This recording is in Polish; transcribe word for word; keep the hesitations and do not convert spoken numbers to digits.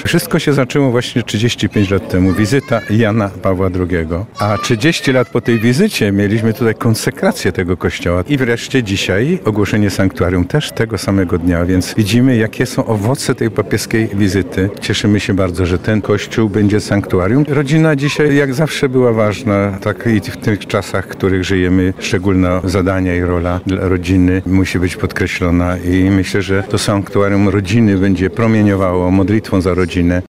Wszystko się zaczęło właśnie trzydzieści pięć lat temu. Wizyta Jana Pawła drugiego. A trzydzieści lat po tej wizycie mieliśmy tutaj konsekrację tego kościoła. I wreszcie dzisiaj ogłoszenie sanktuarium też tego samego dnia, więc widzimy, jakie są owoce tej papieskiej wizyty. Cieszymy się bardzo, że ten kościół będzie sanktuarium. Rodzina dzisiaj jak zawsze była ważna, tak i w tych czasach, w których żyjemy, szczególne zadania i rola dla rodziny musi być podkreślona i myślę, że to sanktuarium rodziny będzie promieniowało modlitwą za rodzinę.